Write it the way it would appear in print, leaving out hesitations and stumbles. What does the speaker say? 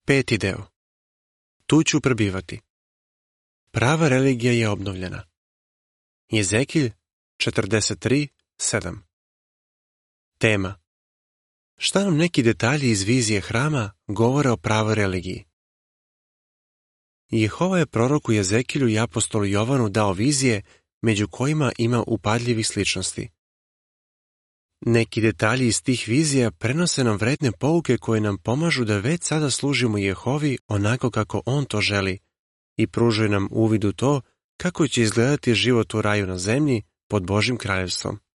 5. deo. Tu ću prebivati. Prava religija je obnovljena. Jezekilj 43:7. Tema. Šta nam neki detalji iz vizije hrama govore o pravoj religiji? Jehova je proroku Jezekilju i apostolu Jovanu dao vizije među kojima ima upadljivih sličnosti. Neki detalji iz tih vizija prenose nam vredne pouke koje nam pomažu da već sada služimo Jehovi onako kako On to želi i pružaju nam uvid u to kako će izgledati život u raju na zemlji pod Božjim kraljevstvom.